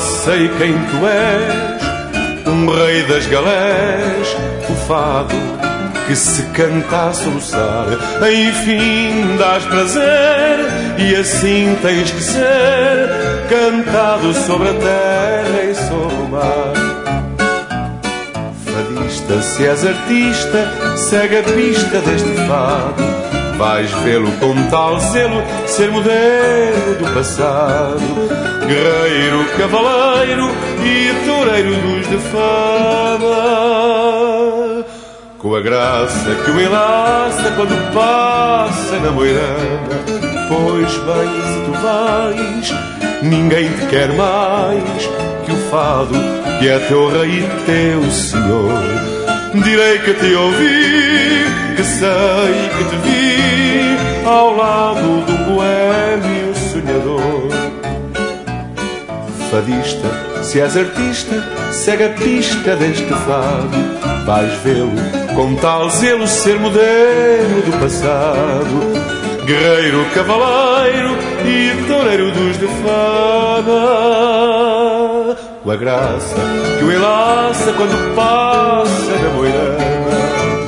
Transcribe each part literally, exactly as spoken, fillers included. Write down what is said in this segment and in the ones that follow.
sei quem tu és, um rei das galés, o fado que se canta a soluçar. Enfim dás prazer e assim tens que ser, cantado sobre a terra e sobre o mar. Fadista, se és artista, segue a pista deste fado. Vais vê-lo com tal zelo, ser modelo do passado. Guerreiro, cavaleiro e toureiro dos de fama, com a graça que o enlaça quando passa na moirama. Pois bem, se tu vais, ninguém te quer mais que o fado, que é teu rei e teu senhor. Direi que te ouvi, que sei que te vi ao lado de um boêmio sonhador. Fadista, se és artista, segue a pista deste fado. Vais vê-lo com tal zelo, ser modelo do passado. Guerreiro, cavaleiro e toureiro dos de fama, com a graça que o enlaça quando passa na moirama.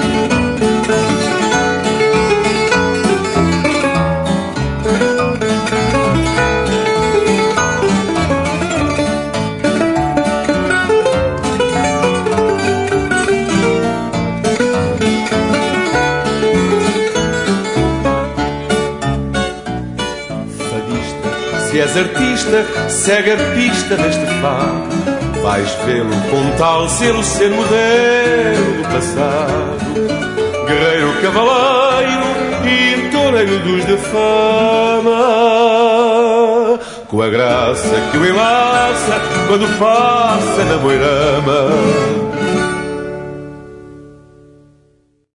Se és artista, segue a pista deste fado. Vais vê-lo com tal zelo, ser modelo do passado. Guerreiro, cavaleiro e toureiro dos de fama, com a graça que o enlaça quando passa na moirama.